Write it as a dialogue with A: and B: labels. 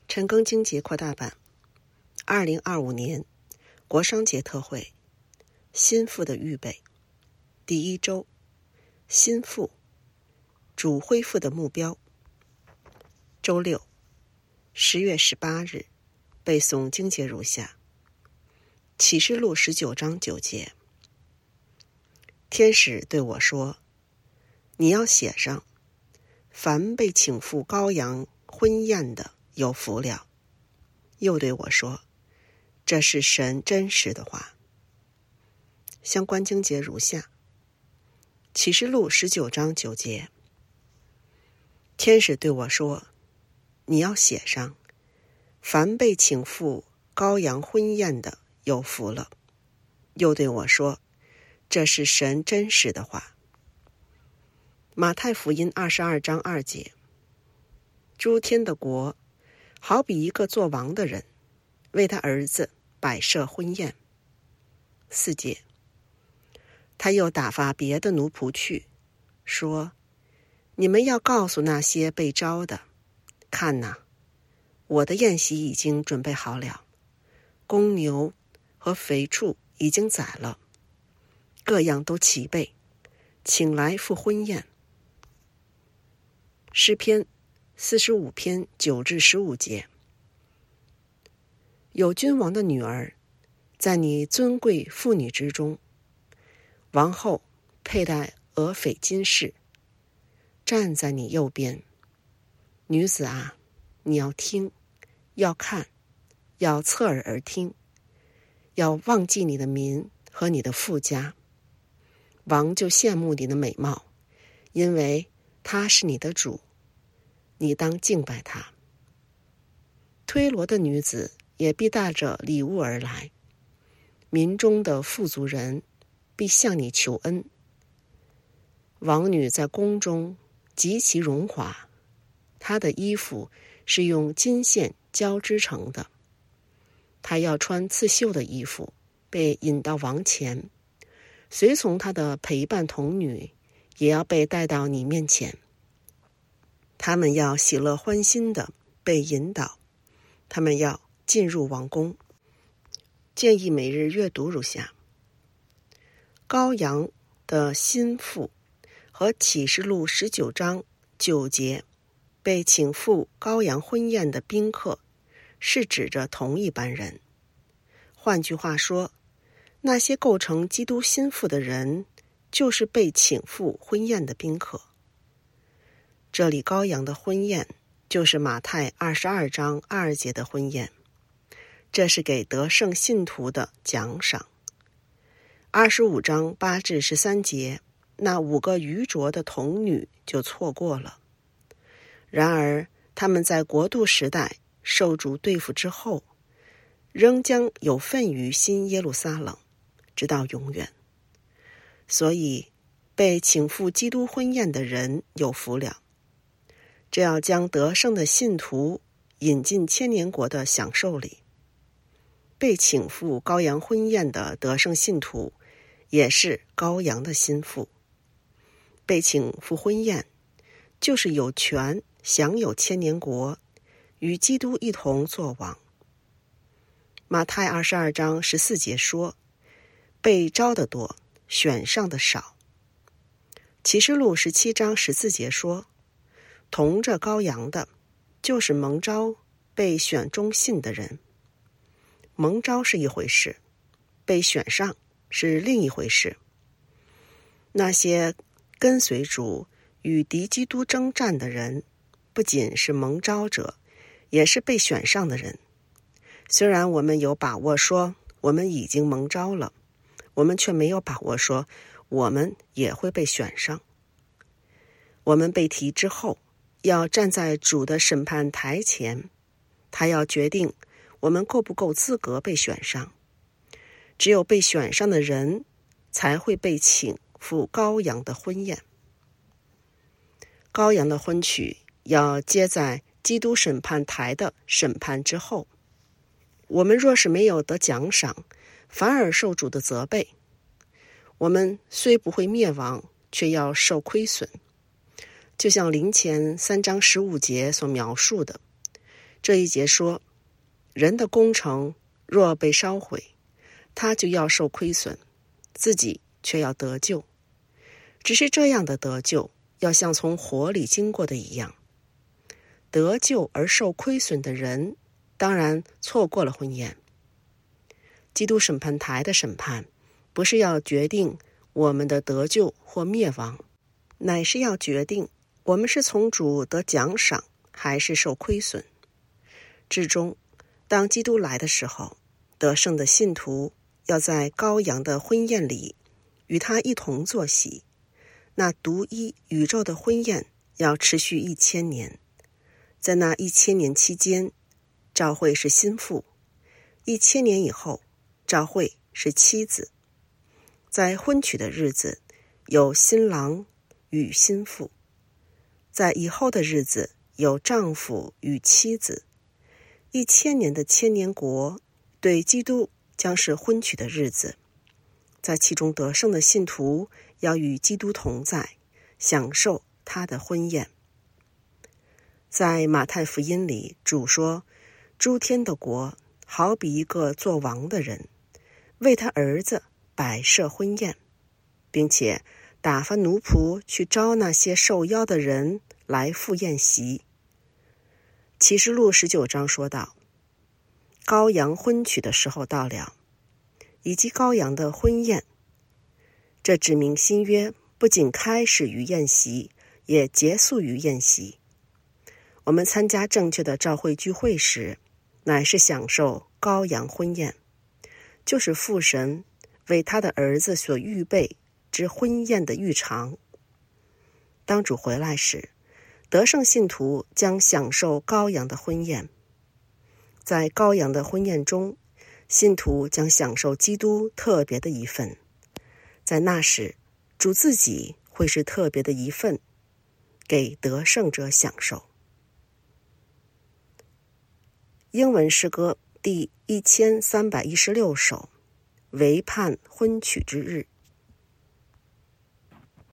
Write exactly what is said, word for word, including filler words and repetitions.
A: 陈庚经节扩大版，二零二五年国商节特惠，心腹的预备，第一周，心腹，主恢复的目标。周六，十月十八日，背诵经节如下：启示录十九章九节，天使对我说，你要写上，凡被请赴羔羊婚宴的有福了。又对我说，这是神真实的话。相关经节如下：启示录十九章九节，天使对我说，你要写上，凡被请赴羔羊婚宴的有福了。又对我说，这是神真实的话。马太福音二十二章二节，诸天的国好比一个做王的人，为他儿子摆设婚宴。四节，他又打发别的奴仆去，说，你们要告诉那些被招的，看哪，我的宴席已经准备好了，公牛和肥畜已经宰了，各样都齐备，请来赴婚宴。诗篇四十五篇九至十五节，有君王的女儿，在你尊贵妇女之中，王后佩戴俄斐金饰，站在你右边。女子啊，你要听，要看，要侧耳而听，要忘记你的民和你的父家。王就羡慕你的美貌，因为他是你的主，你当敬拜他。推罗的女子也必带着礼物而来，民中的富足人必向你求恩。王女在宫中极其荣华，她的衣服是用金线交织成的，她要穿刺绣的衣服，被引到王前，随从她的陪伴童女也要被带到你面前。他们要喜乐欢心的被引导，他们要进入王宫。建议每日阅读如下：羔羊的心腹和启示录十九章九节被请赴羔羊婚宴的宾客，是指着同一班人。换句话说，那些构成基督心腹的人，就是被请赴婚宴的宾客。这里羔羊的婚宴，就是马太二十二章二节的婚宴，这是给得胜信徒的奖赏。二十五章八至十三节，那五个愚拙的童女就错过了。然而他们在国度时代受主对付之后，仍将有份于新耶路撒冷，直到永远。所以被请赴基督婚宴的人有福了。这要将得胜的信徒引进千年国的享受里。被请赴羔羊婚宴的得胜信徒，也是羔羊的心腹。被请赴婚宴，就是有权享有千年国，与基督一同作王。马太二十二章十四节说，被招的多，选上的少。启示录十七章十四节说，同着羔羊的，就是蒙召被选中信的人。蒙召是一回事，被选上是另一回事。那些跟随主与敌基督征战的人，不仅是蒙召者，也是被选上的人。虽然我们有把握说我们已经蒙召了，我们却没有把握说我们也会被选上。我们被提之后，要站在主的审判台前，他要决定我们够不够资格被选上。只有被选上的人，才会被请赴羔羊的婚宴。羔羊的婚娶要接在基督审判台的审判之后。我们若是没有得奖赏，反而受主的责备，我们虽不会灭亡，却要受亏损。就像林前三章十五节所描述的， 这一节说，人的工程若被烧毁，他就要受亏损，自己却要得救。只是这样的得救，要像从火里经过的一样。得救而受亏损的人，当然错过了婚宴。基督审判台的审判，不是要决定我们的得救或灭亡，乃是要决定我们是从主得奖赏，还是受亏损。至终，当基督来的时候，得胜的信徒要在羔羊的婚宴里与他一同坐席。那独一宇宙的婚宴要持续一千年，在那一千年期间，教会是心腹；一千年以后，教会是妻子。在婚娶的日子，有新郎与新妇；在以后的日子，有丈夫与妻子。一千年的千年国，对基督将是婚娶的日子。在其中得胜的信徒要与基督同在，享受他的婚宴。在马太福音里，主说，诸天的国好比一个做王的人，为他儿子摆设婚宴，并且打发奴仆去招那些受邀的人来赴宴席。启示录十九章说道，羔羊婚娶的时候到了，以及羔羊的婚宴。这指明新约不仅开始于宴席，也结束于宴席。我们参加正确的教会聚会时，乃是享受羔羊婚宴，就是父神为他的儿子所预备之婚宴的预尝。当主回来时，得胜信徒将享受羔羊的婚宴。在羔羊的婚宴中，信徒将享受基督特别的一份。在那时，主自己会是特别的一份，给得胜者享受。英文诗歌第一千三百一十六首，为盼婚娶之日。